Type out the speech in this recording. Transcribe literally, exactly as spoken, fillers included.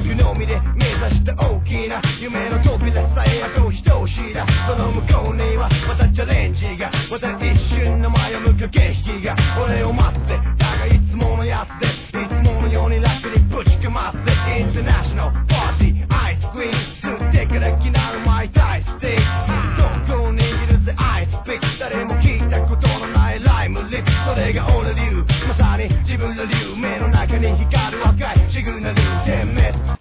湯のみで目指した大きな夢の扉さえ後押し通しだ。その向こうにはまたチャレンジが、また一瞬の前を向く景色が。俺を